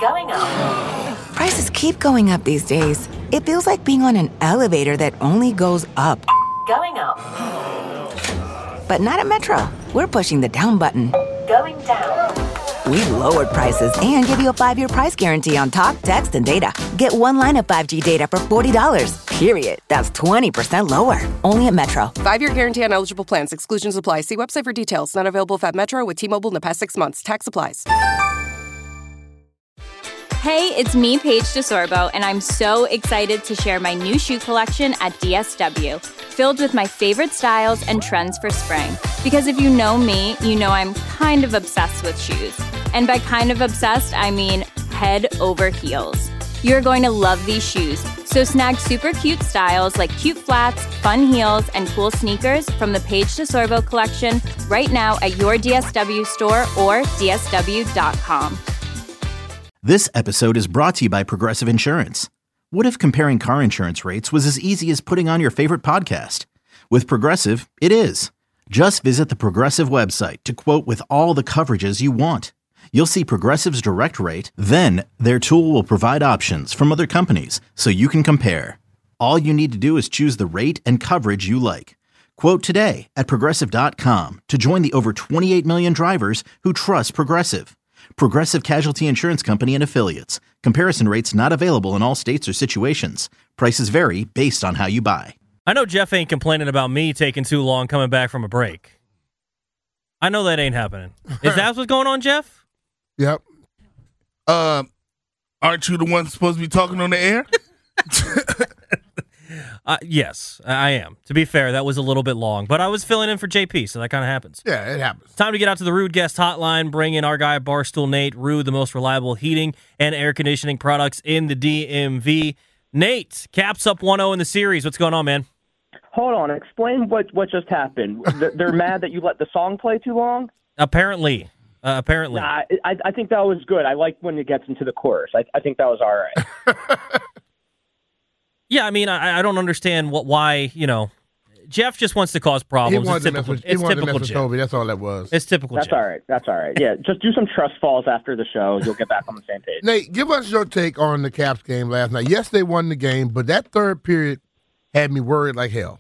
Going up. Prices keep going up these days. It feels like being on an elevator that only goes up. Going up. But not at Metro. We're pushing the down button. Going down. We've lowered prices and give you a 5-year price guarantee on talk, text, and data. Get one line of 5G data for $40, period. That's 20% lower. Only at Metro. 5-year guarantee on eligible plans. Exclusions apply. See website for details. Not available at Metro with T-Mobile in the past 6 months. Tax applies. Hey, it's me, Paige DeSorbo, and I'm so excited to share my new shoe collection at DSW, filled with my favorite styles and trends for spring. Because if you know me, you know I'm kind of obsessed with shoes. And by kind of obsessed, I mean head over heels. You're going to love these shoes. So snag super cute styles like cute flats, fun heels, and cool sneakers from the Paige DeSorbo collection right now at your DSW store or dsw.com. This episode is brought to you by Progressive Insurance. What if comparing car insurance rates was as easy as putting on your favorite podcast? With Progressive, it is. Just visit the Progressive website to quote with all the coverages you want. You'll see Progressive's direct rate, then their tool will provide options from other companies so you can compare. All you need to do is choose the rate and coverage you like. Quote today at Progressive.com to join the over 28 million drivers who trust Progressive. Progressive Casualty Insurance Company and Affiliates. Comparison rates not available in all states or situations. Prices vary based on how you buy. I know Jeff ain't complaining about me taking too long coming back from a break. I know that ain't happening. Is that what's going on, Jeff? Yep. Aren't you the one supposed to be talking on the air? Yes, I am. To be fair, that was a little bit long, but I was filling in for JP, so that kind of happens. Yeah, it happens. Time to get out to the Rude Guest Hotline, bring in our guy, Barstool Nate. Rude, the most reliable heating and air conditioning products in the DMV. Nate, Caps up 1-0 in the series. What's going on, man? Hold on. Explain what just happened. They're mad that you let the song play too long? Apparently. I think that was good. I like when it gets into the chorus. I think that was all right. Yeah, I mean, I don't understand why, Jeff just wants to cause problems. He wanted to mess with Toby. That's all that was. It's typical That's Jeff. all right. That's all right. Yeah, just do some trust falls after the show. You'll get back on the same page. Nate, give us your take on the Caps game last night. Yes, they won the game, but that third period had me worried like hell.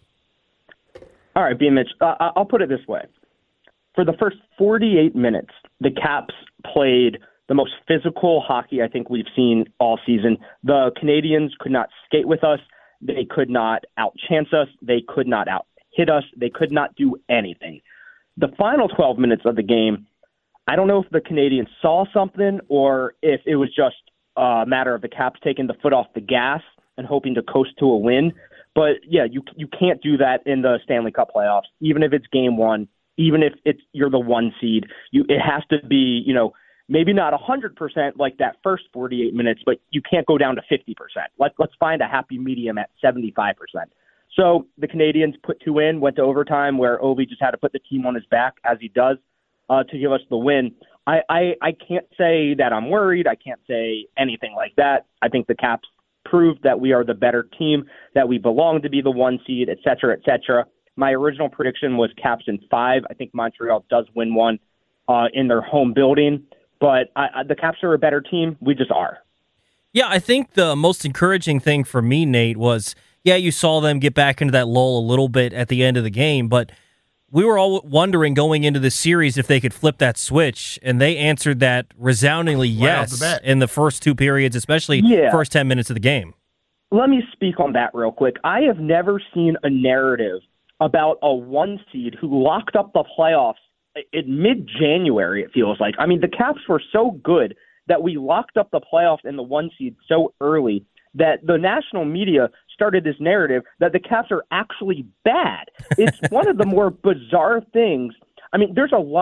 All right, B-Mitch, I'll put it this way. For the first 48 minutes, the Caps played the most physical hockey I think we've seen all season. The Canadians could not skate with us. They could not outchance us. They could not out-hit us. They could not do anything. The final 12 minutes of the game, I don't know if the Canadians saw something or if it was just a matter of the Caps taking the foot off the gas and hoping to coast to a win. But, yeah, you can't do that in the Stanley Cup playoffs, even if it's game one, even if you're the one seed. It has to be, maybe not 100% like that first 48 minutes, but you can't go down to 50%. Let's find a happy medium at 75%. So the Canadians put two in, went to overtime where Ovi just had to put the team on his back, as he does, to give us the win. I can't say that I'm worried. I can't say anything like that. I think the Caps proved that we are the better team, that we belong to be the one seed, et cetera, et cetera. My original prediction was Caps in 5. I think Montreal does win one in their home building. But the Caps are a better team. We just are. Yeah, I think the most encouraging thing for me, Nate, was, you saw them get back into that lull a little bit at the end of the game, but we were all wondering going into this series if they could flip that switch, and they answered that resoundingly yes in the first two periods, especially first 10 minutes of the game. Let me speak on that real quick. I have never seen a narrative about a one seed who locked up the playoffs in mid-January, it feels like. I mean, the Caps were so good that we locked up the playoffs in the one seed so early that the national media started this narrative that the Caps are actually bad. It's one of the more bizarre things. I mean,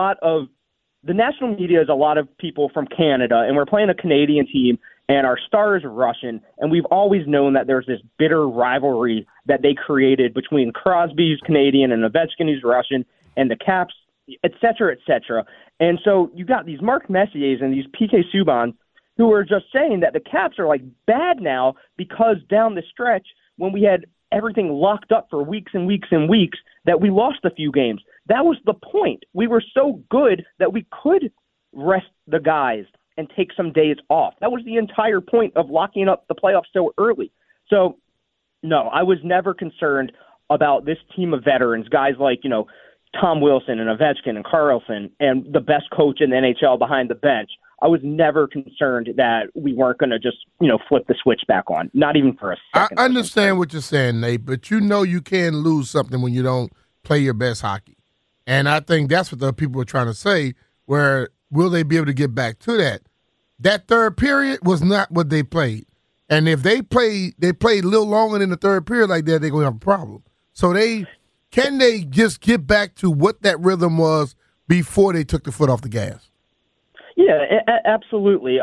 the national media is a lot of people from Canada, and we're playing a Canadian team, and our star is Russian, and we've always known that there's this bitter rivalry that they created between Crosby, who's Canadian, and Ovechkin, who's Russian, and the Caps, et cetera, et cetera. And so you got these Mark Messiers and these PK Subban who are just saying that the Caps are bad now because down the stretch when we had everything locked up for weeks and weeks and weeks that we lost a few games. That was the point. We were so good that we could rest the guys and take some days off. That was the entire point of locking up the playoffs so early. So, no, I was never concerned about this team of veterans, guys like, Tom Wilson and Ovechkin and Carlson and the best coach in the NHL behind the bench. I was never concerned that we weren't going to just, flip the switch back on, not even for a second. I understand what you're saying, Nate, but you can lose something when you don't play your best hockey. And I think that's what the people are trying to say, where will they be able to get back to that? That third period was not what they played. And if they played a little longer than the third period like that, they're going to have a problem. So can they just get back to what that rhythm was before they took the foot off the gas? Yeah, absolutely.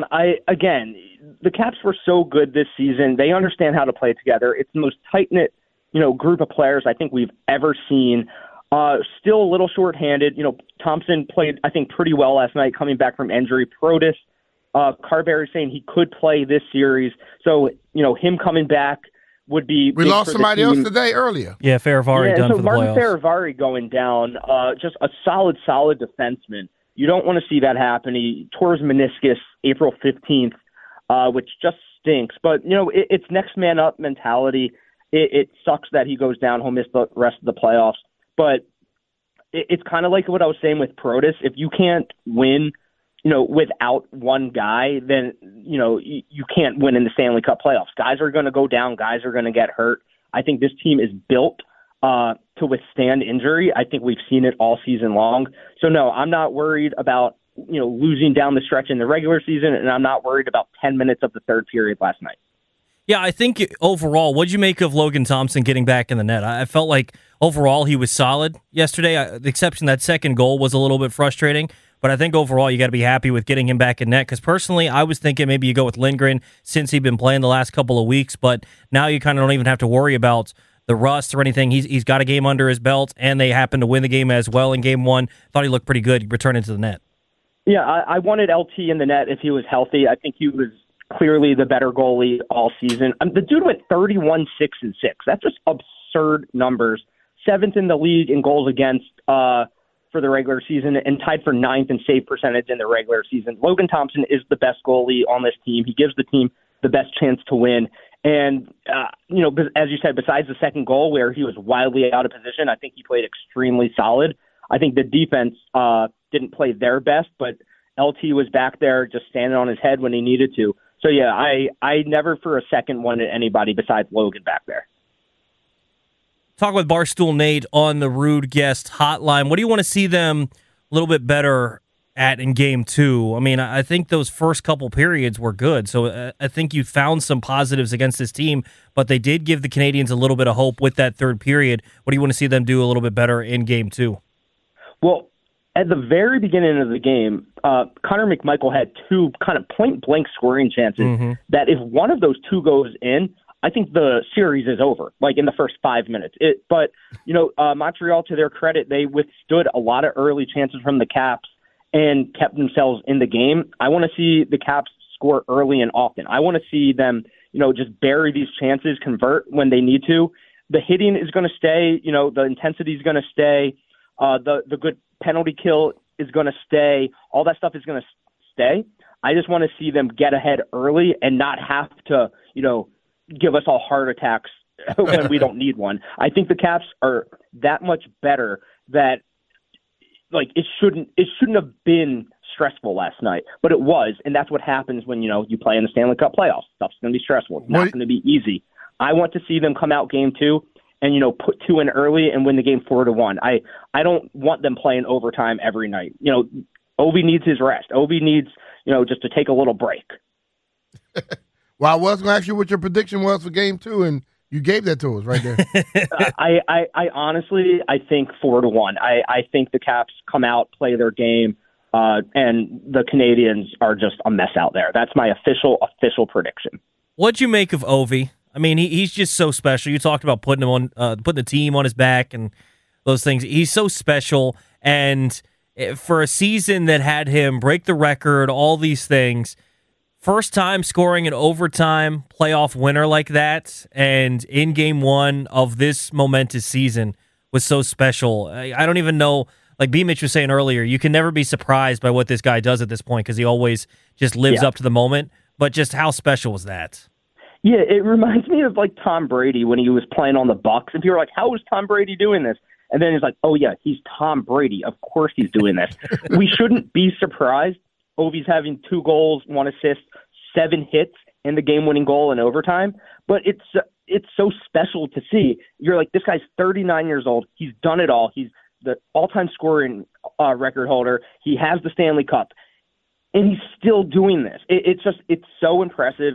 The Caps were so good this season. They understand how to play together. It's the most tight-knit, group of players I think we've ever seen. Still a little shorthanded. Thompson played, I think, pretty well last night coming back from injury. Protas, Carberry saying he could play this series. So, him coming back would be. We lost somebody else today earlier. Yeah, Faravari done so for the Martin playoffs. Faravari going down, just a solid defenseman. You don't want to see that happen. He tore his meniscus April 15th, which just stinks. But, it's next man up mentality. It sucks that he goes down. He'll miss the rest of the playoffs. But it's kind of like what I was saying with Protas. If you can't win, without one guy, then, you can't win in the Stanley Cup playoffs. Guys are going to go down. Guys are going to get hurt. I think this team is built to withstand injury. I think we've seen it all season long. So, no, I'm not worried about, losing down the stretch in the regular season, and I'm not worried about 10 minutes of the third period last night. Yeah, I think overall, what'd you make of Logan Thompson getting back in the net? I felt like overall he was solid yesterday. The exception that second goal was a little bit frustrating, but I think overall you got to be happy with getting him back in net, because personally I was thinking maybe you go with Lindgren since he'd been playing the last couple of weeks, but now you kind of don't even have to worry about the rust or anything. He's got a game under his belt, and they happened to win the game as well in game one. Thought he looked pretty good returning to the net. Yeah, I wanted LT in the net if he was healthy. I think he was clearly the better goalie all season. The dude went 31-6-6. That's just absurd numbers. 7th in the league in goals against for the regular season, and tied for 9th in save percentage in the regular season. Logan Thompson is the best goalie on this team. He gives the team the best chance to win. And, as you said, besides the second goal where he was wildly out of position, I think he played extremely solid. I think the defense didn't play their best, but LT was back there just standing on his head when he needed to. So, yeah, I never for a second wanted anybody besides Logan back there. Talk with Barstool Nate on the Rude Guest Hotline. What do you want to see them a little bit better at in Game 2? I mean, I think those first couple periods were good, so I think you found some positives against this team, but they did give the Canadians a little bit of hope with that third period. What do you want to see them do a little bit better in Game 2? Well, at the very beginning of the game, Connor McMichael had two kind of point-blank scoring chances that if one of those two goes in, I think the series is over, like in the first 5 minutes. But Montreal, to their credit, they withstood a lot of early chances from the Caps and kept themselves in the game. I want to see the Caps score early and often. I want to see them, just bury these chances, convert when they need to. The hitting is going to stay, the intensity is going to stay. The good penalty kill is going to stay. All that stuff is going to stay. I just want to see them get ahead early and not have to, give us all heart attacks when we don't need one. I think the Caps are that much better that, it shouldn't have been stressful last night, but it was, and that's what happens when, you play in the Stanley Cup playoffs. Stuff's going to be stressful. It's not going to be easy. I want to see them come out Game 2 and, put 2 in early and win the game 4-1. I don't want them playing overtime every night. Ovi needs his rest. Ovi needs, just to take a little break. Well, I was going to ask you what your prediction was for Game 2, and you gave that to us right there. I honestly, I think 4-1. I think the Caps come out, play their game, and the Canadians are just a mess out there. That's my official prediction. What'd you make of Ovi? I mean, he's just so special. You talked about putting him on, putting the team on his back and those things. He's so special, and for a season that had him break the record, all these things. First time scoring an overtime playoff winner like that, and in Game 1 of this momentous season was so special. I don't even know, like B. Mitch was saying earlier, you can never be surprised by what this guy does at this point because he always just lives up to the moment. But just how special was that? Yeah, it reminds me of like Tom Brady when he was playing on the Bucs. And people were like, how is Tom Brady doing this? And then he's like, oh, yeah, he's Tom Brady. Of course he's doing this. We shouldn't be surprised. Ovi's having 2 goals, 1 assist, 7 hits, and the game-winning goal in overtime. But it's so special to see. You're like, this guy's 39 years old. He's done it all. He's the all-time scoring record holder. He has the Stanley Cup. And he's still doing this. It's so impressive.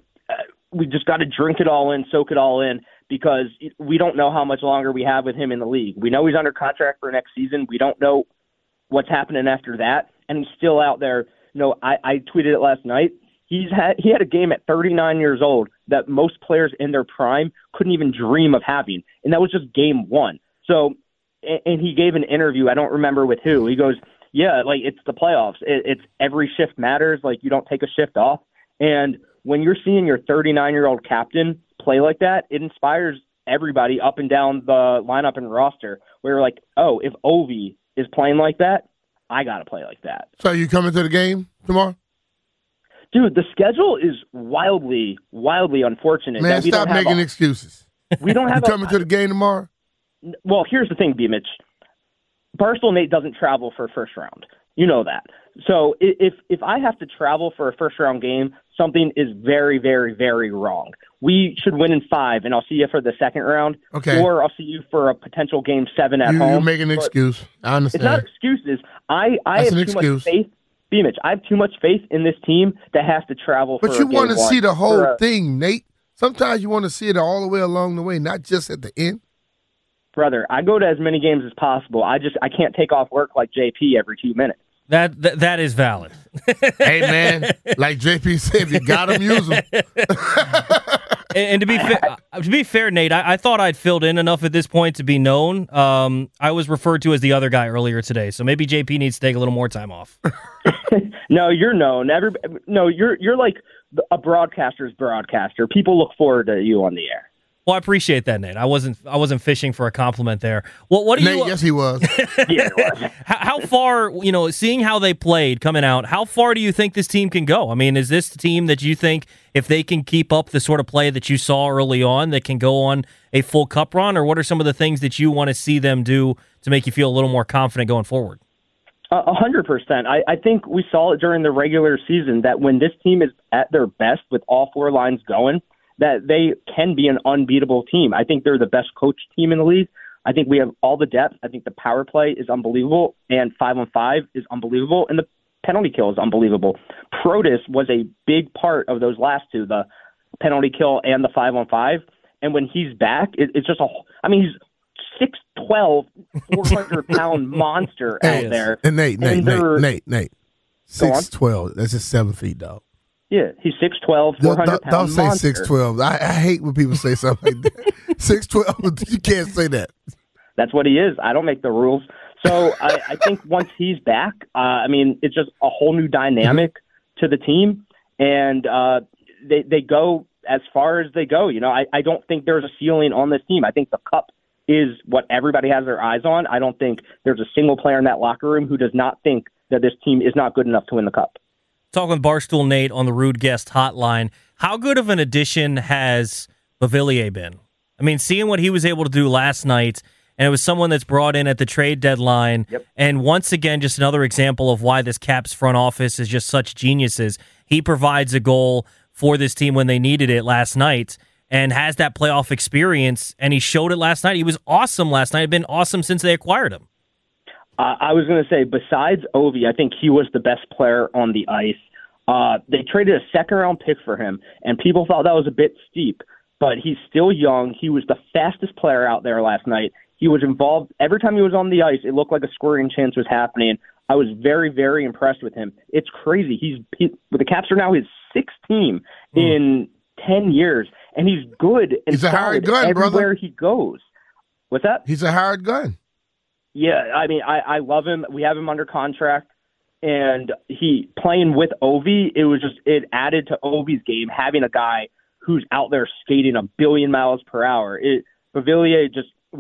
We just got to drink it all in, soak it all in, because we don't know how much longer we have with him in the league. We know he's under contract for next season. We don't know what's happening after that, and he's still out there. I tweeted it last night. He had a game at 39 years old that most players in their prime couldn't even dream of having, and that was just game 1. So, and he gave an interview. I don't remember with who. He goes, yeah, like it's the playoffs. It's every shift matters. Like you don't take a shift off. And when you're seeing your 39-year-old captain play like that, it inspires everybody up and down the lineup and roster. Where you're like, oh, if Ovi is playing like that, I got to play like that. So you coming to the game tomorrow? Dude, the schedule is wildly, wildly unfortunate. Man, stop making excuses. We don't have you coming to the game tomorrow? Well, here's the thing, B. Mitch. Barstool Nate doesn't travel for first round. You know that. So if I have to travel for a first-round game, something is very, very, very wrong. We should win in 5, and I'll see you for the second round. Okay. Or I'll see you for a potential game 7 at home. You're making an excuse. I understand. It's not excuses. I have too much faith. B-Mitch, I have too much faith in this team that has to travel for a game 1. But you want to see the whole thing, Nate. Sometimes you want to see it all the way along the way, not just at the end. Brother, I go to as many games as possible. I can't take off work like JP every 2 minutes. That is valid. Hey, man, like JP said, if you got them, use them. And to be fair, Nate, I thought I'd filled in enough at this point to be known. I was referred to as the other guy earlier today, so maybe JP needs to take a little more time off. No, you're known. You're like a broadcaster's broadcaster. People look forward to you on the air. Well, I appreciate that, Nate. I wasn't fishing for a compliment there. What do Nate, you? Yes, he was. Yeah, it was. How far? Seeing how they played coming out, how far do you think this team can go? I mean, is this the team that you think, if they can keep up the sort of play that you saw early on, that can go on a full cup run, or what are some of the things that you want to see them do to make you feel a little more confident going forward? 100%. I think we saw it during the regular season that when this team is at their best with all 4 lines going, that they can be an unbeatable team. I think they're the best coached team in the league. I think we have all the depth. I think the power play is unbelievable, and 5-on-5 is unbelievable, and the penalty kill is unbelievable. Protas was a big part of those last 2, the penalty kill and the 5-on-5. And when he's back, it's just he's 6'12", 400-pound monster out there. And Nate. 6'12", that's just 7 feet, dog. Yeah, he's 6'12", 400-pound Don't say monster. 6'12". I hate when people say something like that. 6'12", you can't say that. That's what he is. I don't make the rules. So I think once he's back, it's just a whole new dynamic to the team, and they go as far as they go. I don't think there's a ceiling on this team. I think the cup is what everybody has their eyes on. I don't think there's a single player in that locker room who does not think that this team is not good enough to win the cup. Talking with Barstool Nate on the Rude Guest Hotline. How good of an addition has Beauvillier been? I mean, seeing what he was able to do last night, and it was someone that's brought in at the trade deadline. Yep. And once again, just another example of why this Caps front office is just such geniuses. He provides a goal for this team when they needed it last night and has that playoff experience, and he showed it last night. He was awesome last night. He'd been awesome since they acquired him. I was going to say, besides Ovi, I think he was the best player on the ice. They traded a second-round pick for him, and people thought that was a bit steep, but he's still young. He was the fastest player out there last night. He was involved. Every time he was on the ice, it looked like a scoring chance was happening. I was very, very impressed with him. It's crazy. The Caps are now his 6th team in 10 years, and he's good and he's a hired gun, everywhere brother. He goes. What's that? He's a hired gun. Yeah, I love him. We have him under contract, and he playing with Ovi, it added to Ovi's game, having a guy who's out there skating 1 billion miles per hour. Beauvillier just was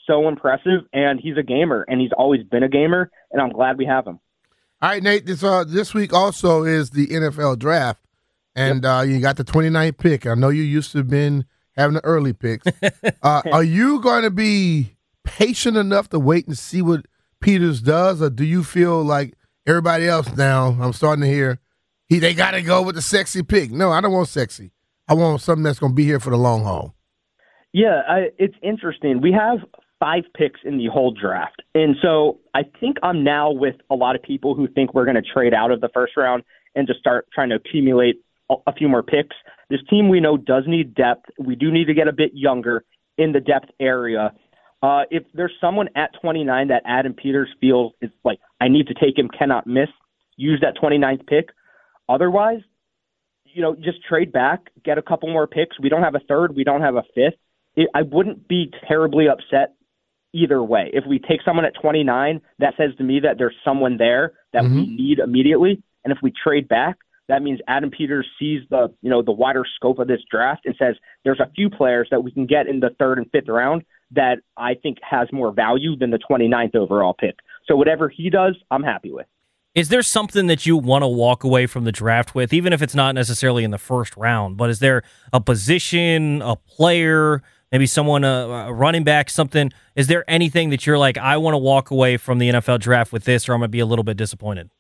so impressive, and he's a gamer, and he's always been a gamer, and I'm glad we have him. All right, Nate, this week also is the NFL draft, and you got the 29th pick. I know you used to have been having the early picks. Are you going to be patient enough to wait and see what Peters does, or do you feel like everybody else now, I'm starting to hear, they got to go with the sexy pick? No, I don't want sexy. I want something that's going to be here for the long haul. Yeah, it's interesting. We have 5 picks in the whole draft. And so I think I'm now with a lot of people who think we're going to trade out of the first round and just start trying to accumulate a few more picks. This team we know does need depth. We do need to get a bit younger in the depth area. If there's someone at 29 that Adam Peters feels is like, I need to take him, cannot miss, use that 29th pick. Otherwise, just trade back, get a couple more picks. We don't have a third. We don't have a fifth. I wouldn't be terribly upset either way. If we take someone at 29, that says to me that there's someone there that we need immediately. And if we trade back, that means Adam Peters sees the wider scope of this draft and says there's a few players that we can get in the 3rd and 5th round that I think has more value than the 29th overall pick. So whatever he does, I'm happy with. Is there something that you want to walk away from the draft with, even if it's not necessarily in the first round, but is there a position, a player, maybe someone, a running back, something? Is there anything that you're like, I want to walk away from the NFL draft with this, or I'm going to be a little bit disappointed?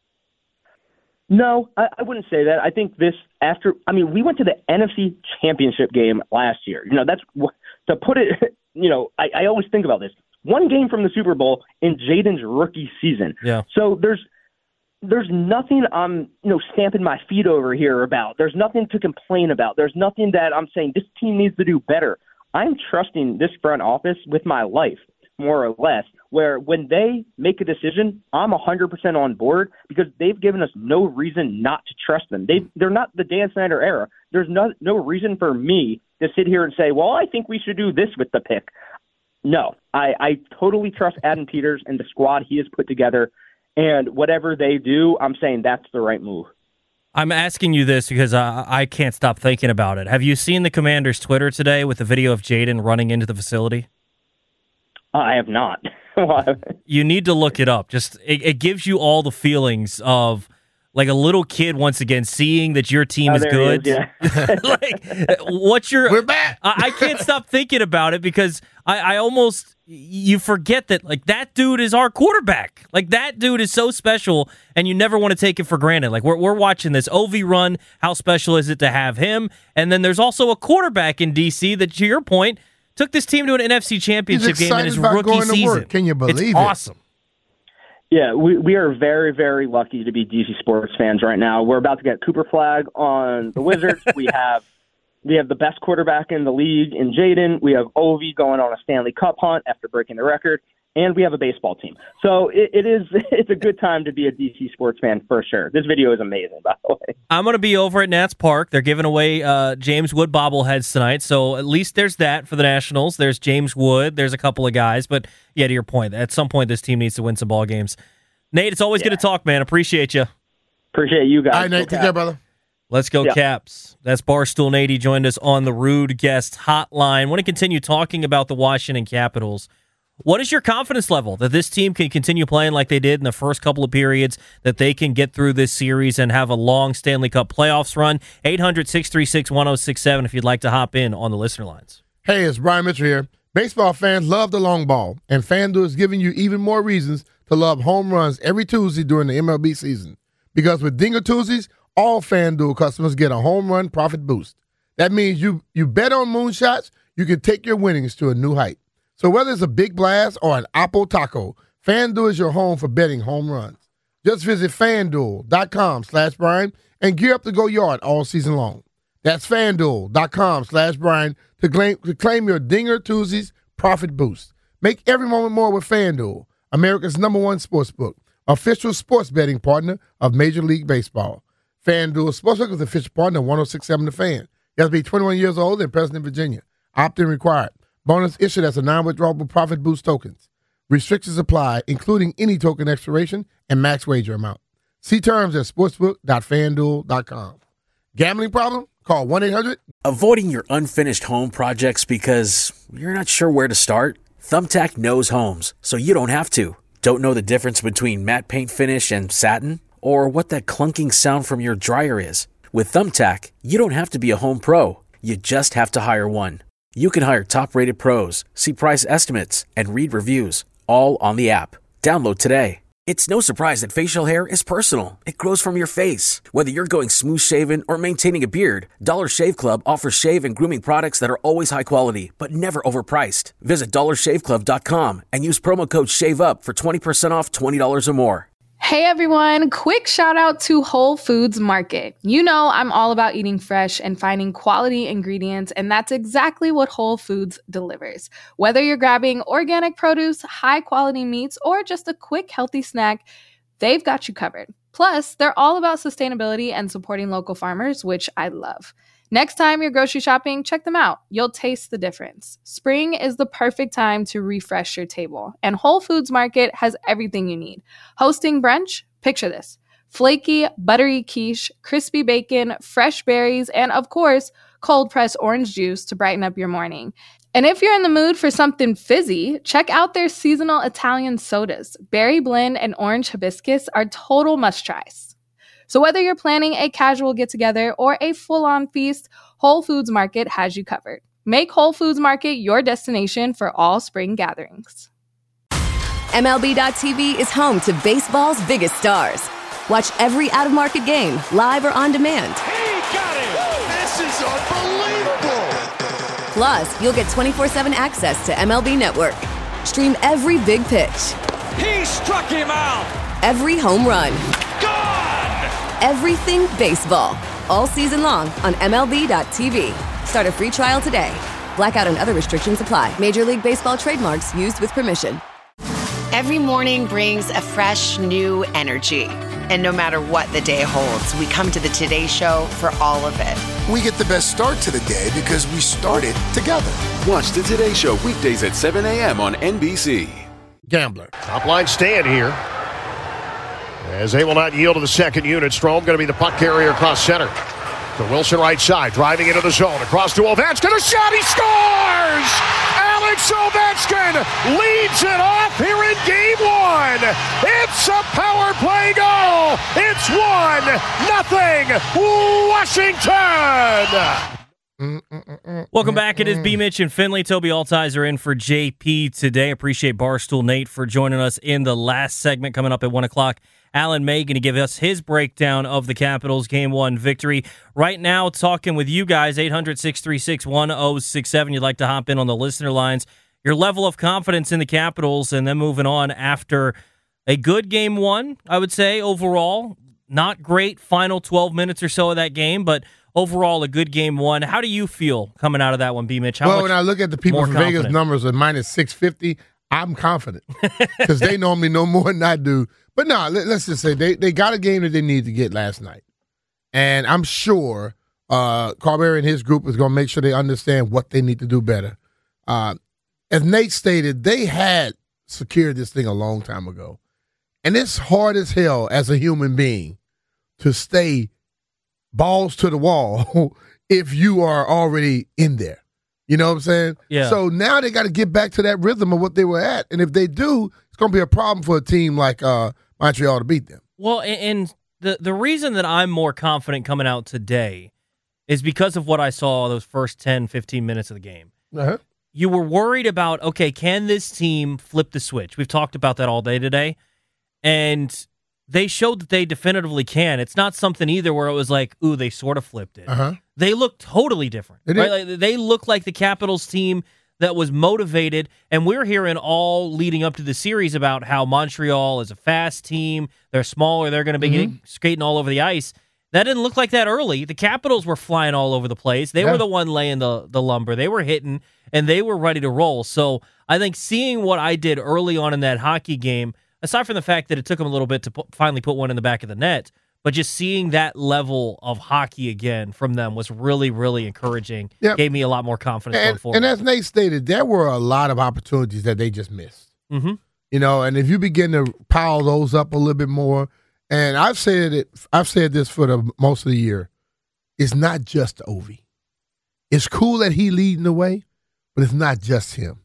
No, I wouldn't say that. I think we went to the NFC Championship game last year. That's to put it, I always think about this. One game from the Super Bowl in Jaden's rookie season. Yeah. So there's nothing I'm, stamping my feet over here about. There's nothing to complain about. There's nothing that I'm saying this team needs to do better. I'm trusting this front office with my life, more or less, where when they make a decision, I'm 100% on board because they've given us no reason not to trust them. They're not the Dan Snyder era. There's no reason for me to sit here and say, well, I think we should do this with the pick. No, I totally trust Adam Peters and the squad he has put together. And whatever they do, I'm saying that's the right move. I'm asking you this because I can't stop thinking about it. Have you seen the Commanders' Twitter today with the video of Jaden running into the facility? I have not. You need to look it up. Just it gives you all the feelings of like a little kid once again seeing that your team is good. We're back. I can't stop thinking about it because I almost you forget that like that dude is our quarterback. Like that dude is so special, and you never want to take it for granted. Like we're watching this OV run. How special is it to have him? And then there's also a quarterback in DC that, to your point, took this team to an NFC Championship game in his rookie season. Can you believe it's awesome. Yeah, we are very, very lucky to be DC sports fans right now. We're about to get Cooper Flag on the Wizards. We have the best quarterback in the league in Jaden. We have Ovi going on a Stanley Cup hunt after breaking the record. And we have a baseball team. So it's a good time to be a DC sports fan for sure. This video is amazing, by the way. I'm going to be over at Nats Park. They're giving away James Wood bobbleheads tonight. So at least there's that for the Nationals. There's James Wood. There's a couple of guys. But yeah, to your point, at some point this team needs to win some ball games. Nate, it's always good to talk, man. Appreciate you. Appreciate you guys. All right, Nate. Take care, brother. Let's go, Caps. That's Barstool Nate. He joined us on the Rude Guest Hotline. I want to continue talking about the Washington Capitals. What is your confidence level that this team can continue playing like they did in the first couple of periods, that they can get through this series and have a long Stanley Cup playoffs run? 800-636-1067 if you'd like to hop in on the listener lines. Hey, it's Brian Mitchell here. Baseball fans love the long ball, and FanDuel is giving you even more reasons to love home runs every Tuesday during the MLB season. Because with Dinger Tuesdays, all FanDuel customers get a home run profit boost. That means you bet on moonshots, you can take your winnings to a new height. So whether it's a big blast or an apple taco, FanDuel is your home for betting home runs. Just visit FanDuel.com/Brian and gear up to go yard all season long. That's FanDuel.com/Brian to claim your Dinger Tuesdays profit boost. Make every moment more with FanDuel, America's #1 sportsbook, official sports betting partner of Major League Baseball. FanDuel Sportsbook is official partner of 106.7 The Fan. You have to be 21 years old and present in Virginia. Opt-in required. Bonus issued as a non-withdrawable profit boost tokens. Restrictions apply, including any token expiration and max wager amount. See terms at sportsbook.fanduel.com. Gambling problem? Call 1-800. Avoiding your unfinished home projects because you're not sure where to start? Thumbtack knows homes, so you don't have to. Don't know the difference between matte paint finish and satin? Or what that clunking sound from your dryer is? With Thumbtack, you don't have to be a home pro. You just have to hire one. You can hire top-rated pros, see price estimates, and read reviews, all on the app. Download today. It's no surprise that facial hair is personal. It grows from your face. Whether you're going smooth-shaven or maintaining a beard, Dollar Shave Club offers shave and grooming products that are always high quality, but never overpriced. Visit dollarshaveclub.com and use promo code SHAVEUP for 20% off $20 or more. Hey everyone, quick shout out to Whole Foods Market. You know I'm all about eating fresh and finding quality ingredients, and that's exactly what Whole Foods delivers. Whether you're grabbing organic produce, high quality meats, or just a quick healthy snack, they've got you covered. Plus, they're all about sustainability and supporting local farmers, which I love. Next time you're grocery shopping, check them out. You'll taste the difference. Spring is the perfect time to refresh your table, and Whole Foods Market has everything you need. Hosting brunch? Picture this. Flaky, buttery quiche, crispy bacon, fresh berries, and of course, cold-pressed orange juice to brighten up your morning. And if you're in the mood for something fizzy, check out their seasonal Italian sodas. Berry blend and orange hibiscus are total must-tries. So whether you're planning a casual get-together or a full-on feast, Whole Foods Market has you covered. Make Whole Foods Market your destination for all spring gatherings. MLB.tv is home to baseball's biggest stars. Watch every out-of-market game, live or on demand. He got it! This is unbelievable! Plus, you'll get 24/7 access to MLB Network. Stream every big pitch. He struck him out! Every home run. Everything baseball, all season long on MLB.tv. Start a free trial today. Blackout and other restrictions apply. Major League Baseball trademarks used with permission. Every morning brings a fresh, new energy. And no matter what the day holds, we come to the Today Show for all of it. We get the best start to the day because we started together. Watch the Today Show weekdays at 7 a.m. on NBC. Gambler. Top line stand here. As they will not yield to the second unit. Strome going to be the puck carrier across center. To Wilson right side, driving into the zone. Across to Ovechkin. A shot, he scores! Alex Ovechkin leads it off here in Game 1. It's a power play goal. It's 1-0 Washington. Welcome back. It is B. Mitch and Finley. Toby Altizer in for JP today. Appreciate Barstool Nate for joining us in the last segment coming up at 1 o'clock. Alan May going to give us his breakdown of the Capitals' Game 1 victory. Right now, talking with you guys, 800-636-1067. You'd like to hop in on the listener lines. Your level of confidence in the Capitals, and then moving on after a good Game 1, I would say, overall. Not great final 12 minutes or so of that game, but overall a good Game 1. How do you feel coming out of that one, B. Mitch? Well, when I look at the people from Vegas numbers of minus 650, I'm confident because they normally know more than I do. But no, let's just say they got a game that they need to get last night. And I'm sure Carberry and his group is going to make sure they understand what they need to do better. As Nate stated, they had secured this thing a long time ago. And it's hard as hell as a human being to stay balls to the wall if you are already in there. You know what I'm saying? Yeah. So now they got to get back to that rhythm of what they were at. And if they do, it's going to be a problem for a team like Montreal to beat them. Well, and the reason that I'm more confident coming out today is because of what I saw those first 10, 15 minutes of the game. Uh-huh. You were worried about, okay, can this team flip the switch? We've talked about that all day today. And they showed that they definitively can. It's not something either where it was like, ooh, they sort of flipped it. Uh-huh. They look totally different. Right? Like, they look like the Capitals team that was motivated, and we're hearing all leading up to the series about how Montreal is a fast team. They're smaller. They're going to be skating all over the ice. That didn't look like that early. The Capitals were flying all over the place. They were the one laying the lumber. They were hitting, and they were ready to roll. So I think seeing what I did early on in that hockey game, aside from the fact that it took them a little bit to finally put one in the back of the net, but just seeing that level of hockey again from them was really, really encouraging. Yep. Gave me a lot more confidence going forward. And as Nate stated, there were a lot of opportunities that they just missed. Mm-hmm. You know, and if you begin to pile those up a little bit more, and I've said this for the most of the year, it's not just Ovi. It's cool that he leading the way, but it's not just him.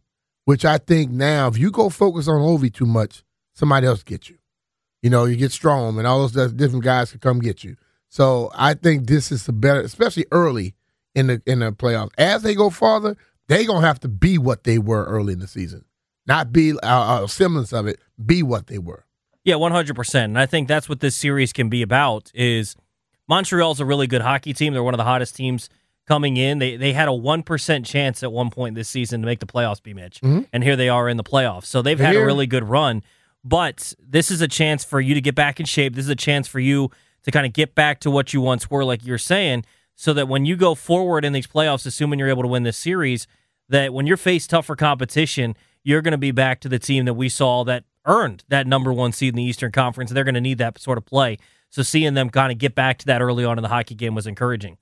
which I think now if you go focus on Ovi too much, somebody else gets you. You know, you get Strom and all those different guys can come get you. So I think this is the better, especially early in the playoffs. As they go farther, they're going to have to be what they were early in the season. Not be a semblance of it, be what they were. Yeah, 100%. And I think that's what this series can be about is Montreal's a really good hockey team. They're one of the hottest teams coming in. They had a 1% chance at one point this season to make the playoffs, B-Mitch. Mm-hmm. And here they are in the playoffs. So they've had a really good run. But this is a chance for you to get back in shape. This is a chance for you to kind of get back to what you once were, like you're saying, so that when you go forward in these playoffs, assuming you're able to win this series, that when you're faced tougher competition, you're going to be back to the team that we saw that earned that number one seed in the Eastern Conference. They're going to need that sort of play. So seeing them kind of get back to that early on in the hockey game was encouraging.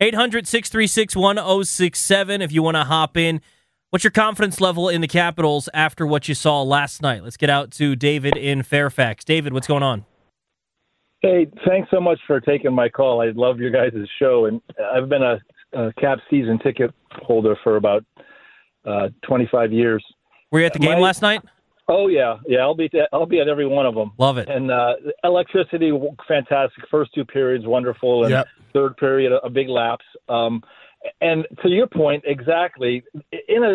800-636-1067 if you want to hop in. What's your confidence level in the Capitals after what you saw last night? Let's get out to David in Fairfax. David, what's going on? Hey, thanks so much for taking my call. I love your guys' show, and I've been a Cap season ticket holder for about 25 years. Were you at the game last night? Oh yeah. I'll be at every one of them. Love it. And electricity, fantastic. First two periods, wonderful, and third period, a big lapse. And to your point, exactly. The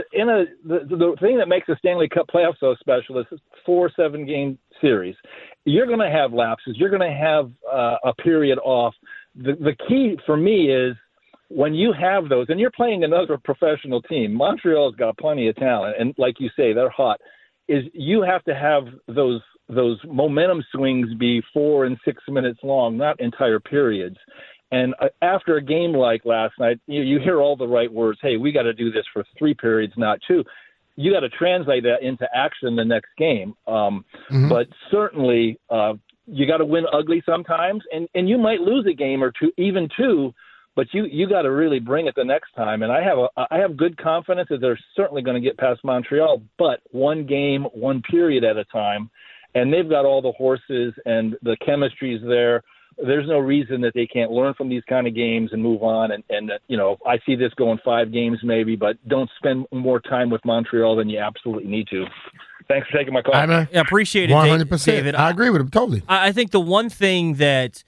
thing that makes the Stanley Cup playoffs so special is 4 7-game series. You're going to have lapses. You're going to have a period off. The key for me is when you have those, and you're playing another professional team. Montreal's got plenty of talent, and like you say, they're hot. Is you have to have those momentum swings be 4 and 6 minutes long, not entire periods. And after a game like last night, you hear all the right words. Hey, we got to do this for 3 periods, not 2. You got to translate that into action the next game. But certainly, you got to win ugly sometimes, and you might lose a game or two, even 2. But you got to really bring it the next time. And I have good confidence that they're certainly going to get past Montreal, but 1 game, 1 period at a time. And they've got all the horses and the chemistry's there. There's no reason that they can't learn from these kind of games and move on. And I see this going 5 games maybe, but don't spend more time with Montreal than you absolutely need to. Thanks for taking my call. I appreciate it, 100%. David. I agree with him totally. I think the one thing that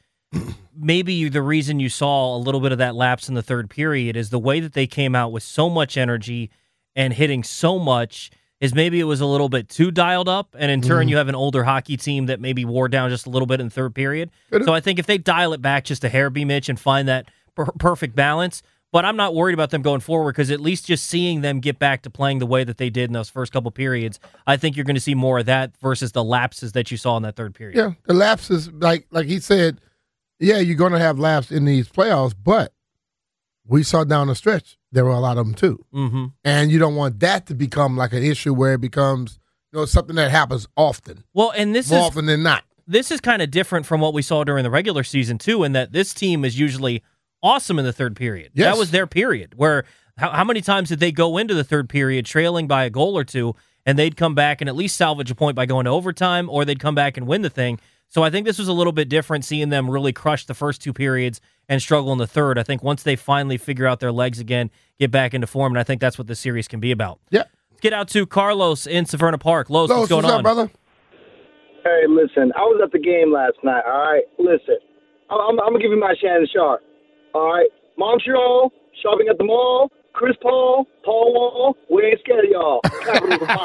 maybe the reason you saw a little bit of that lapse in the third period is the way that they came out with so much energy and hitting so much is maybe it was a little bit too dialed up, and in turn you have an older hockey team that maybe wore down just a little bit in the third period. So I think if they dial it back just a hair, B-Mitch, and find that perfect balance, but I'm not worried about them going forward because at least just seeing them get back to playing the way that they did in those first couple periods, I think you're going to see more of that versus the lapses that you saw in that third period. Yeah, the lapses, like he said, yeah, you're going to have lapses in these playoffs, but we saw down the stretch there were a lot of them too. Mm-hmm. And you don't want that to become like an issue where it becomes something that happens often. Well, and more often than not. This is kind of different from what we saw during the regular season too, in that this team is usually awesome in the third period. Yes. That was their period where how many times did they go into the third period trailing by a goal or two and they'd come back and at least salvage a point by going to overtime, or they'd come back and win the thing. So I think this was a little bit different, seeing them really crush the first 2 periods and struggle in the third. I think once they finally figure out their legs again, get back into form, and I think that's what this series can be about. Yeah. Let's get out to Carlos in Severna Park. Los, what's going on? Up, brother? Hey, listen, I was at the game last night, all right? Listen, I'm going to give you my Shannon Sharp, all right? Montreal, shopping at the mall, Chris Paul Wall, we ain't scared of y'all. Capitals of 5.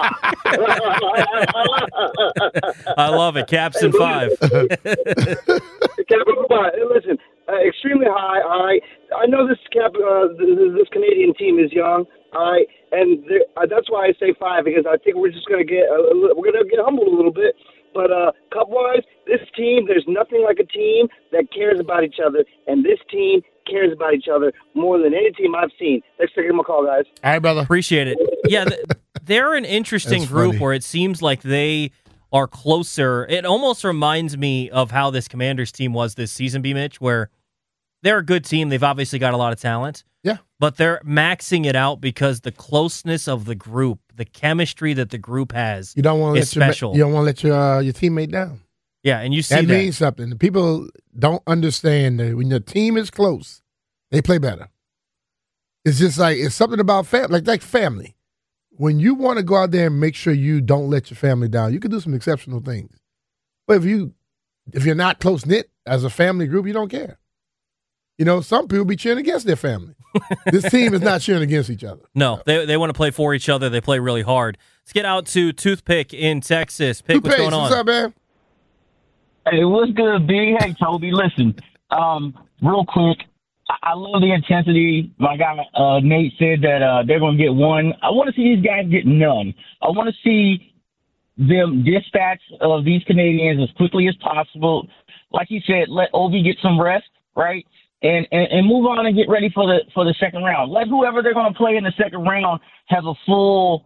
I love it. Caps in 5. Capitals of 5. Listen, extremely high. All right, I know this Canadian team is young. All right, and that's why I say 5, because I think we're just going to get humbled a little bit. But cup-wise, this team, there's nothing like a team that cares about each other, and this team cares about each other more than any team I've seen. Thanks for taking my call, guys. All right, brother. Appreciate it. Yeah, they're an interesting That's group funny. where it seems like they are closer. It almost reminds me of how this Commanders team was this season, B-Mitch, where they're a good team. They've obviously got a lot of talent. Yeah. But they're maxing it out because the closeness of the group, the chemistry that the group has, You don't want to is special. You don't want to let your teammate down. Yeah, and you see that means something. People don't understand that when your team is close, they play better. It's just like it's something about family, like family. when you want to go out there and make sure you don't let your family down, you can do some exceptional things. But if you're not close-knit as a family group, you don't care. You know, some people be cheering against their family. This team is not cheering against each other. No, they want to play for each other. They play really hard. Let's get out to Toothpick in Texas. Pick, what's going on? What's up, man? Hey, what's good, B? Hey, Toby, listen, real quick, I love the intensity. My guy Nate said that they're going to get one. I want to see these guys get none. I want to see them dispatch of these Canadians as quickly as possible. Like you said, let Ovi get some rest, right? And move on and get ready for the second round. Let whoever they're going to play in the second round have a full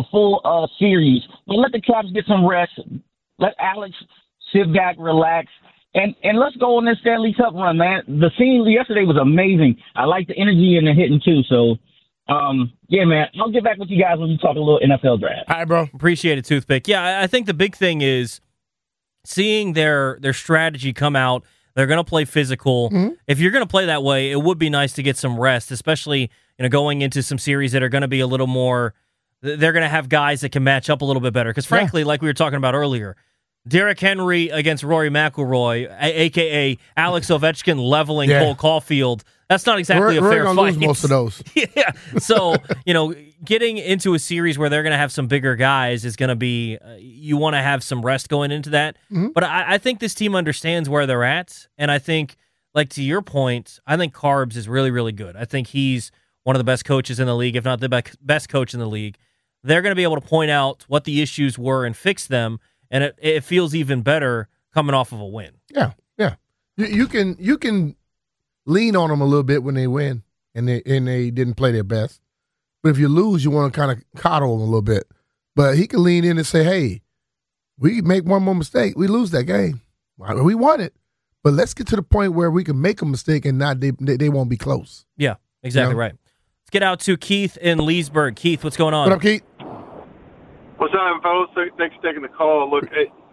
series. But let the Caps get some rest. Let Alex sit back, relax, and let's go on this Stanley Cup run, man. The scene yesterday was amazing. I like the energy and the hitting too. So, yeah, man, I'll get back with you guys when we talk a little NFL draft. All right, bro. Appreciate it, Toothpick. Yeah, I think the big thing is seeing their strategy come out. They're going to play physical. Mm-hmm. If you're going to play that way, it would be nice to get some rest, especially going into some series that are going to be a little more. They're going to have guys that can match up a little bit better. Because frankly, like we were talking about earlier, Derrick Henry against Rory McIlroy, a.k.a. Alex Ovechkin leveling Cole Caulfield. That's not exactly a fair fight. We're going to lose most of those. Yeah. So, getting into a series where they're going to have some bigger guys is going to be, you want to have some rest going into that. Mm-hmm. But I think this team understands where they're at. And I think, like to your point, I think Carbs is really, really good. I think he's one of the best coaches in the league, if not the best coach in the league. They're going to be able to point out what the issues were and fix them. And it feels even better coming off of a win. Yeah, yeah. You can lean on them a little bit when they win and they didn't play their best. But if you lose, you want to kind of coddle them a little bit. But he can lean in and say, hey, we make one more mistake, we lose that game. We won it. But let's get to the point where we can make a mistake and not they won't be close. Yeah, exactly right. Let's get out to Keith in Leesburg. Keith, what's going on? What up, Keith? What's up, fellas? Thanks for taking the call. Look,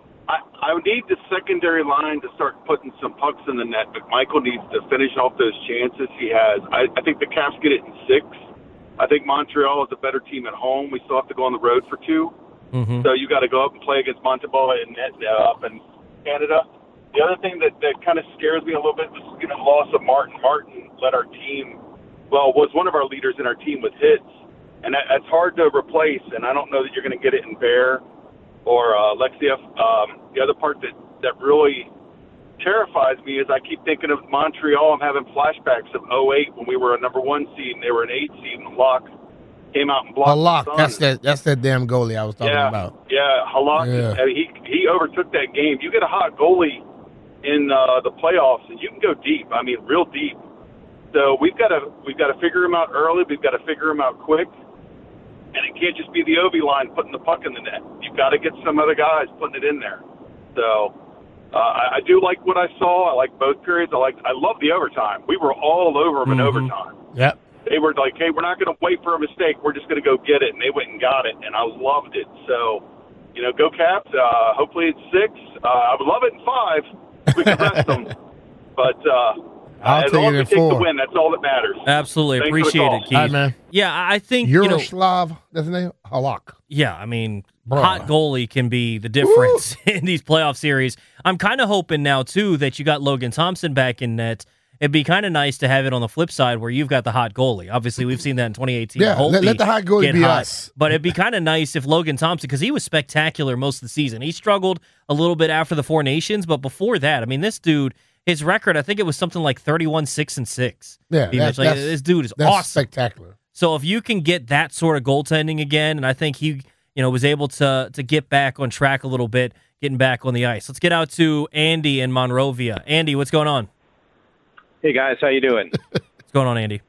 I need the secondary line to start putting some pucks in the net. McMichael needs to finish off those chances he has. I think the Caps get it in 6. I think Montreal is a better team at home. We still have to go on the road for 2. Mm-hmm. So you got to go up and play against Montebello and up in Canada. The other thing that kind of scares me a little bit was loss of Martin. Martin led our team, was one of our leaders in our team with hits. And it's hard to replace, and I don't know that you're going to get it in Bear or Lexiev. The other part that really terrifies me is I keep thinking of Montreal. I'm having flashbacks of 2008 when we were a number 1 seed and they were an 8 seed, and Halak came out and blocked. Halak, that's that damn goalie I was talking about. Yeah, Halak. Yeah. He overtook that game. You get a hot goalie in the playoffs, and you can go deep. I mean, real deep. So we've got to figure him out early. We've got to figure him out quick. And it can't just be the Ovi line putting the puck in the net. You've got to get some other guys putting it in there. So I do like what I saw. I like both periods. I love the overtime. We were all over them in overtime. Yep. They were like, hey, we're not going to wait for a mistake. We're just going to go get it. And they went and got it. And I loved it. So, go Caps. Hopefully it's 6. I would love it in 5. We can rest them. But I'll as long as we take 4. the win, that's all that matters. Absolutely. Thanks Appreciate it, Keith. All right, man. Yeah, I think Yaroslav, that's his name? Halak. Yeah, I mean, hot goalie can be the difference in these playoff series. I'm kind of hoping now, too, that you got Logan Thompson back in net. It'd be kind of nice to have it on the flip side where you've got the hot goalie. Obviously, we've seen that in 2018. Yeah, let the hot goalie be us. But it'd be kind of nice if Logan Thompson, because he was spectacular most of the season. He struggled a little bit after the 4 Nations, but before that, I mean, this dude, his record, I think it was something like 31-6-6. Yeah, this dude is awesome. Spectacular. So if you can get that sort of goaltending again, and I think he, was able to get back on track a little bit, getting back on the ice. Let's get out to Andy in Monrovia. Andy, what's going on? Hey guys, how you doing? What's going on, Andy?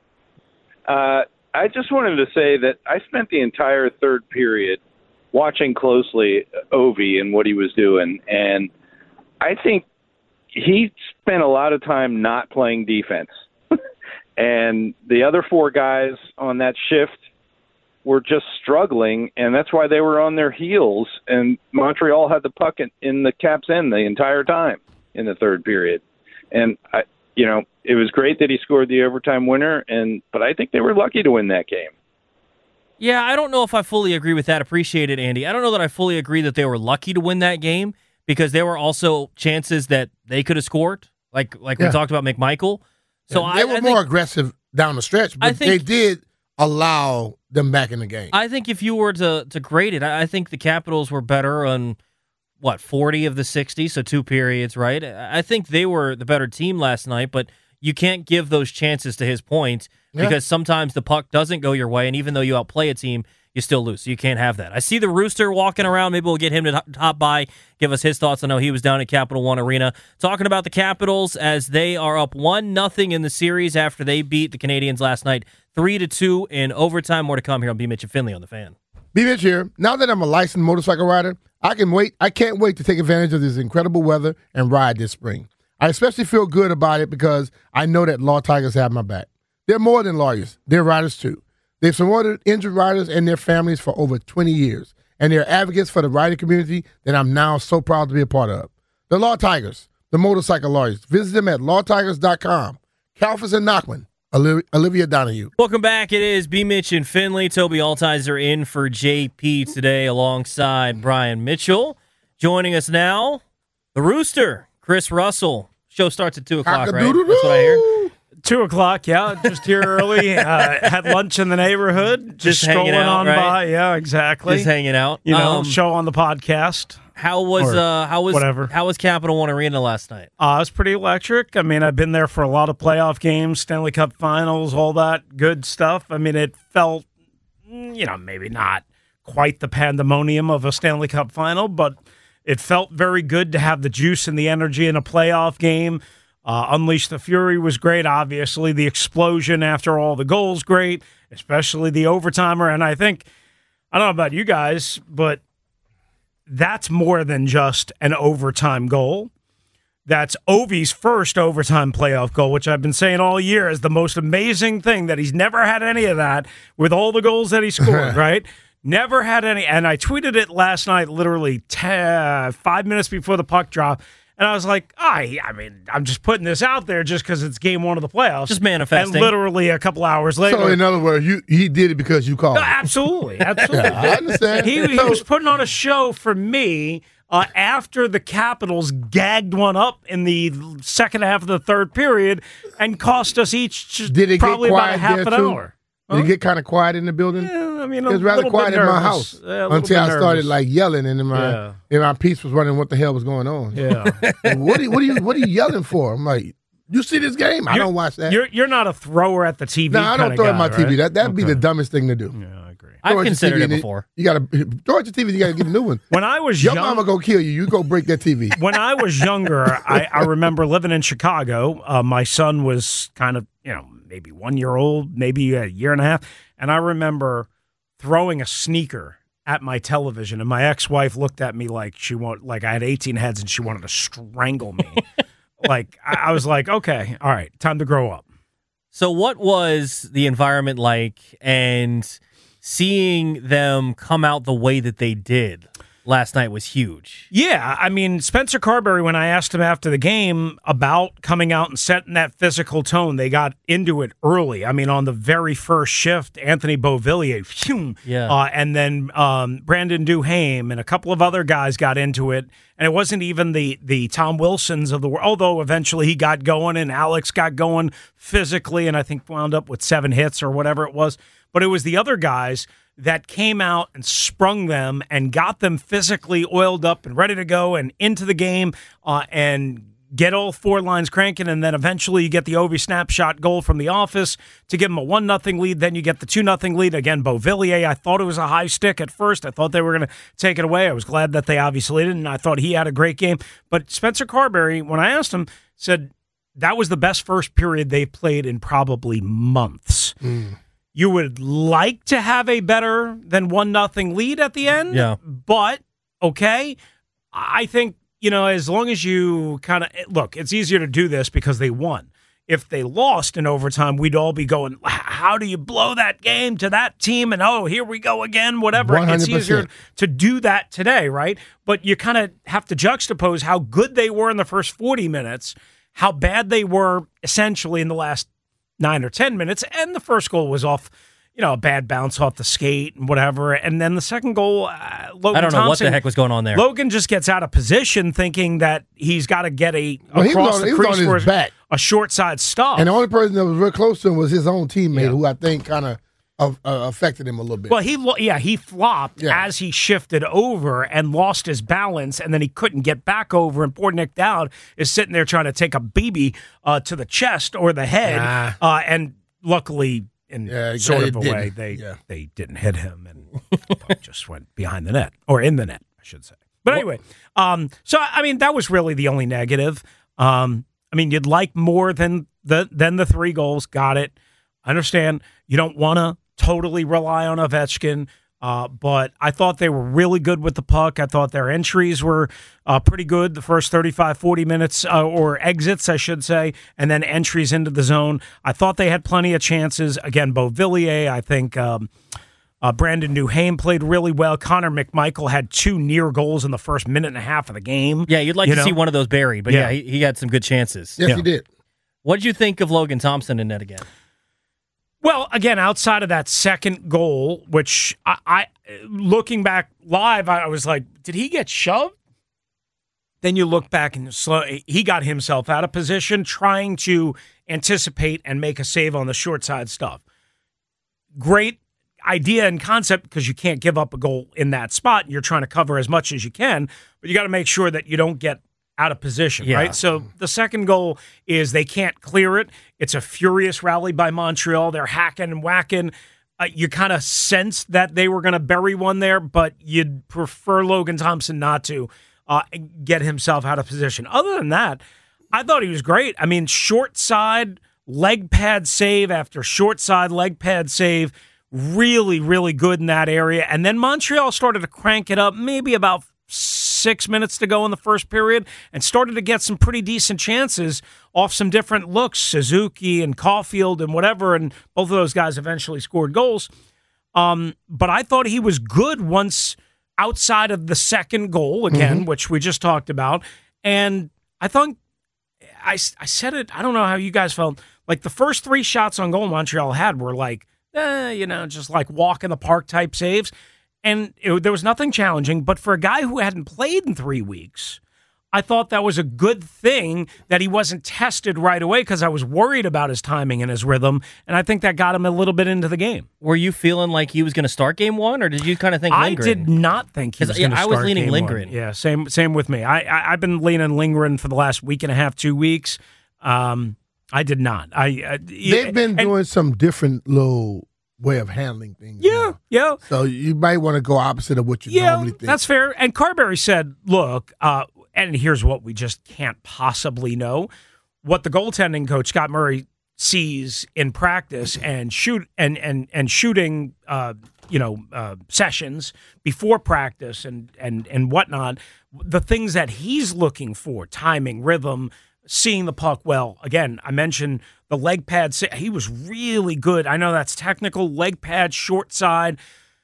I just wanted to say that I spent the entire third period watching closely Ovi and what he was doing, and I think he spent a lot of time not playing defense. And the other 4 guys on that shift were just struggling, and that's why they were on their heels. And Montreal had the puck in the Caps' end the entire time in the third period. And, it was great that he scored the overtime winner, but I think they were lucky to win that game. Yeah, I don't know if I fully agree with that. Appreciate it, Andy. I don't know that I fully agree that they were lucky to win that game because there were also chances that they could have scored, like we talked about McMichael. So they were more aggressive down the stretch, but they did allow them back in the game. I think if you were to grade it, I think the Capitals were better on, 40 of the 60, so 2 periods, right? I think they were the better team last night, but you can't give those chances to his point because sometimes the puck doesn't go your way, and even though you outplay a team, you still lose. So you can't have that. I see the Rooster walking around. Maybe we'll get him to hop by, give us his thoughts. I know he was down at Capital One Arena talking about the Capitals as they are up 1-0 in the series after they beat the Canadiens last night 3-2 in overtime. More to come here on B. Mitch and Finley on The Fan. B. Mitch here. Now that I'm a licensed motorcycle rider, I can't wait to take advantage of this incredible weather and ride this spring. I especially feel good about it because I know that Law Tigers have my back. They're more than lawyers. They're riders, too. They've supported injured riders and their families for over 20 years, and they're advocates for the riding community that I'm now so proud to be a part of. The Law Tigers, the motorcycle lawyers. Visit them at lawtigers.com. Kalfas and Nachman, Olivia Donahue. Welcome back. It is B. Mitch and Finley. Toby Altizer in for JP today alongside Brian Mitchell. Joining us now, the Rooster, Chris Russell. Show starts at 2 o'clock, right? That's what I hear. 2 o'clock, yeah. Just here early. Had lunch in the neighborhood. Just strolling on right? by. Yeah, exactly. Just hanging out. Show on the podcast. How was Capital One Arena last night? It was pretty electric. I mean, I've been there for a lot of playoff games, Stanley Cup Finals, all that good stuff. I mean, it felt, maybe not quite the pandemonium of a Stanley Cup Final, but it felt very good to have the juice and the energy in a playoff game. Unleash the Fury was great, obviously. The explosion after all the goals, great, especially the overtimer. And I think, I don't know about you guys, but that's more than just an overtime goal. That's Ovi's first overtime playoff goal, which I've been saying all year is the most amazing thing, that he's never had any of that with all the goals that he scored, right? Never had any. And I tweeted it last night, literally 5 minutes before the puck drop. And I was like, I'm just putting this out there just because it's game one of the playoffs. Just manifesting. And literally a couple hours later. So, in other words, he did it because you called him. Absolutely. Yeah, I understand. He was putting on a show for me after the Capitals gagged one up in the second half of the third period and cost us each probably about a half an hour. Did it get kind of quiet in the building? Yeah, I mean, it was rather quiet in my house until I started yelling, and then my piece was running. What the hell was going on? Yeah. What are you yelling for? I'm like, you see this game? I don't watch that. You're not a thrower at the TV. No, I don't throw at my TV. That'd be the dumbest thing to do. Yeah, I agree. I've considered it before. You got to throw at your TV. You got to get a new one. When I was your mama go kill you. You go break that TV. When I was younger, I remember living in Chicago. My son was kind of maybe 1 year old, maybe a year and a half. And I remember throwing a sneaker at my television, and my ex-wife looked at me like I had 18 heads and she wanted to strangle me. I was like, okay, all right, time to grow up. So what was the environment like, and seeing them come out the way that they did last night was huge? Yeah, I mean, Spencer Carberry, when I asked him after the game about coming out and setting that physical tone, they got into it early. I mean, on the very first shift, Anthony Beauvillier, and then Brandon Duhaime and a couple of other guys got into it. And it wasn't even the Tom Wilsons of the world, although eventually he got going and Alex got going physically and I think wound up with 7 hits or whatever it was. But it was the other guys that came out and sprung them and got them physically oiled up and ready to go and into the game and get all 4 lines cranking. And then eventually you get the Ovi snapshot goal from the office to give them a 1-0 lead. Then you get the 2-0 lead. Again, Beauvillier, I thought it was a high stick at first. I thought they were going to take it away. I was glad that they obviously didn't. I thought he had a great game. But Spencer Carberry, when I asked him, said that was the best first period they've played in probably months. You would like to have a better than 1-0 lead at the end. Yeah. But, okay, I think, as long as you kind of – look, it's easier to do this because they won. If they lost in overtime, we'd all be going, how do you blow that game to that team? And, here we go again, whatever. 100%. It's easier to do that today, right? But you kind of have to juxtapose how good they were in the first 40 minutes, how bad they were essentially in the last 9 or 10 minutes, and the first goal was off, a bad bounce off the skate and whatever. And then the second goal, Logan I don't know Thompson, what the heck was going on there. Logan just gets out of position thinking that he's got to get across the crease for back. A short side stop. And the only person that was real close to him was his own teammate, who I think kind of affected him a little bit. Well, he flopped as he shifted over and lost his balance, and then he couldn't get back over. And poor Nick Dowd is sitting there trying to take a BB to the chest or the head, and luckily, in sort of a way, they didn't hit him, and it just went behind the net or in the net, I should say. But anyway, so I mean, that was really the only negative. I mean, you'd like more than the 3 goals. Got it. I understand you don't want to totally rely on Ovechkin, but I thought they were really good with the puck. I thought their entries were pretty good the first 35, 40 minutes, or exits, I should say, and then entries into the zone. I thought they had plenty of chances. Again, Beauvillier, I think Brandon Duhaime played really well. Connor McMichael had 2 near goals in the first minute and a half of the game. Yeah, you'd like to see one of those buried, but he had some good chances. Yes, he did. What did you think of Logan Thompson in net again? Well, again, outside of that second goal, which I looking back live, I was like, did he get shoved? Then you look back and he got himself out of position trying to anticipate and make a save on the short side stuff. Great idea and concept because you can't give up a goal in that spot. You're trying to cover as much as you can, but you got to make sure that you don't get out of position, right? So the second goal is they can't clear it. It's a furious rally by Montreal. They're hacking and whacking. You kind of sense that they were going to bury one there, but you'd prefer Logan Thompson not to get himself out of position. Other than that, I thought he was great. I mean, short side leg pad save after short side leg pad save, really, really good in that area. And then Montreal started to crank it up maybe about 6 minutes to go in the first period and started to get some pretty decent chances off some different looks, Suzuki and Caulfield and whatever, and both of those guys eventually scored goals. But I thought he was good once outside of the second goal, again, which we just talked about. And I thought, I said it, I don't know how you guys felt, like the first 3 shots on goal Montreal had were like, just like walk in the park type saves. And there was nothing challenging, but for a guy who hadn't played in 3 weeks, I thought that was a good thing that he wasn't tested right away because I was worried about his timing and his rhythm, and I think that got him a little bit into the game. Were you feeling like he was going to start game 1, or did you kind of think Lindgren? I did not think he was going to start game 1. I was leaning Lindgren. Yeah, same with me. I've been leaning Lindgren for the last week and a half, 2 weeks. I did not. They've been doing some different little way of handling things. Yeah. So you might want to go opposite of what you normally think. That's fair. And Carberry said, look, and here's what we just can't possibly know. What the goaltending coach, Scott Murray, sees in practice and shooting sessions before practice and whatnot, the things that he's looking for, timing, rhythm, seeing the puck well. Again, I mentioned the leg pad. He was really good. I know that's technical. Leg pad, short side.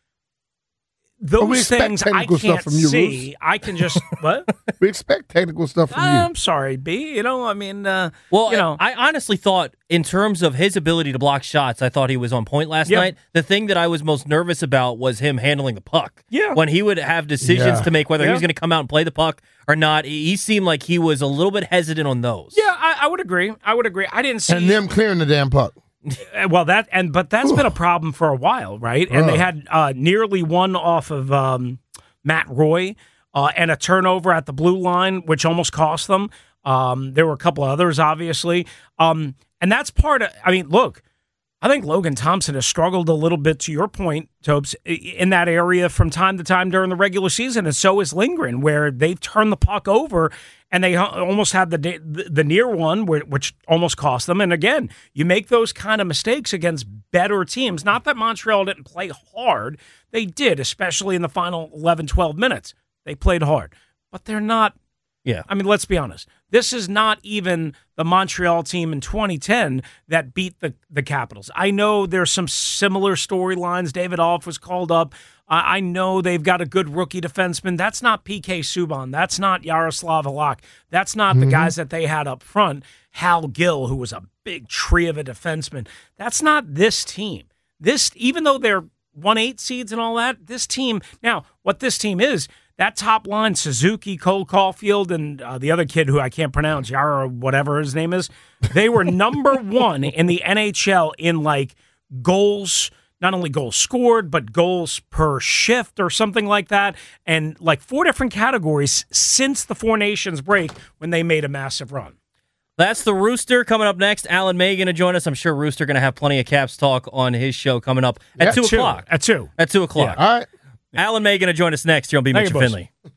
Those things I can't see. Bruce. I can just what? We expect technical stuff from you. I'm sorry, B. I honestly thought in terms of his ability to block shots, I thought he was on point last night. The thing that I was most nervous about was him handling the puck. Yeah. When he would have decisions to make whether he was going to come out and play the puck or not, he seemed like he was a little bit hesitant on those. Yeah, I would agree. I didn't see and them clearing the damn puck. Well, but that's been a problem for a while, right? And they had nearly one off of Matt Roy and a turnover at the blue line, which almost cost them. There were a couple others, obviously. And that's part of, look, I think Logan Thompson has struggled a little bit, to your point, Topes, in that area from time to time during the regular season, and so is Lindgren, where they've turned the puck over and they almost had the near one, which almost cost them. And again, you make those kind of mistakes against better teams. Not that Montreal didn't play hard. They did, especially in the final 11, 12 minutes. They played hard. But they're not. Yeah. Let's be honest. This is not even the Montreal team in 2010 that beat the Capitals. I know there's some similar storylines. David Alf was called up. I know they've got a good rookie defenseman. That's not PK Subban. That's not Yaroslav Halak. That's not the guys that they had up front. Hal Gill, who was a big tree of a defenseman. That's not this team. even though they're 1-8 seeds and all that, this team, now, what this team is, that top line, Suzuki, Cole Caulfield, and the other kid who I can't pronounce, Yara, whatever his name is, they were number 1 in the NHL in, like, goals, not only goals scored, but goals per shift or something like that, and, like, 4 different categories since the Four Nations break when they made a massive run. That's the Rooster. Coming up next, Alan May going to join us. I'm sure Rooster going to have plenty of Caps talk on his show coming up at 2 o'clock. At 2. At 2 o'clock. Yeah. All right. Alan May going to join us next here on Be Mitch and Finley.